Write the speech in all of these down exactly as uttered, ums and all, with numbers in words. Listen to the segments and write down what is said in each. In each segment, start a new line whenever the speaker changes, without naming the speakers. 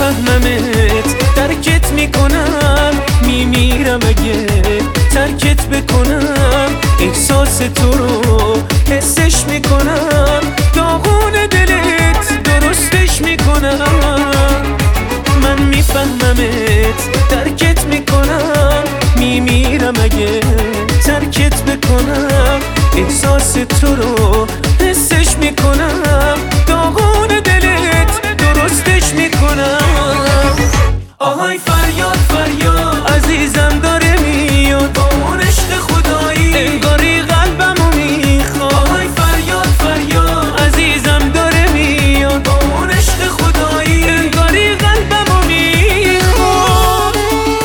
میفهممت، درکت میکنم، میمیرم اگه ترکت بکنم. احساس تو رو حسش میکنم، داغون دلت درستش میکنم. من میفهممت، درکت میکنم، میمیرم اگه ترکت بکنم. احساس تو رو حسش میکنم، داغون دلت درستش میکنم. آهای فریاد فریاد عزیزم داره میاد، با اون عشق خدایی انگاری قلبمو میخواد. آهای فریاد فریاد عزیزم داره میاد، با اون عشق خدایی انگاری قلبمو میخواد.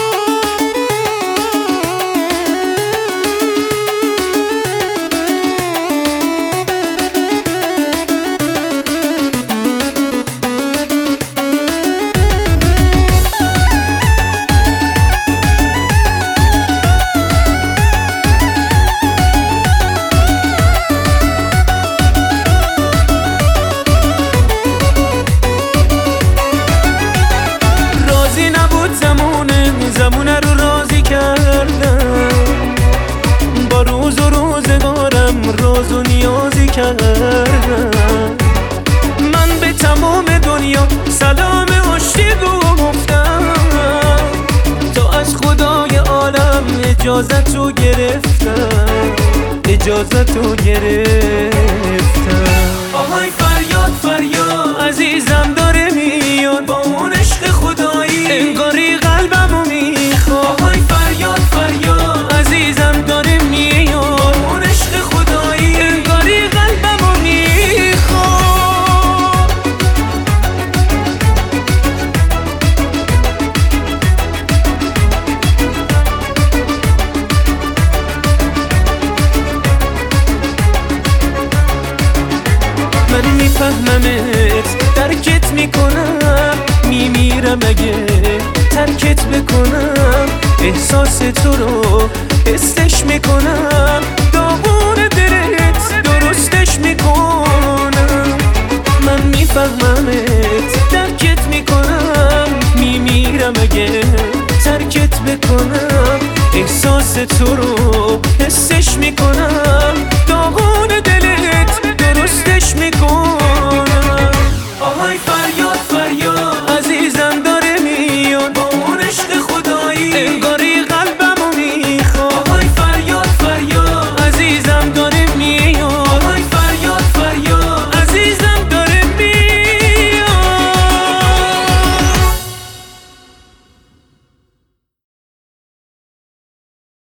زمونه رو راضی کردم، با روز و روزگارم راز و نیازی کردم. من به تمام دنیا سلام آشتی گفتم، تا از خدای عالم اجازت رو گرفتم، اجازت رو گرفتم. آهای فریاد فریاد عزیزم داره میاد، با اون عشق خدایی انگاری قلبمو میخواد. آهای فریاد فریاد عزیزم داره میاد، با اون عشق خدایی انگاری قلبمو میخواد. من میفهممت، درکت میکنم، میمیرم اگه ترکت بکنم. احساس تو رو حسش میکنم،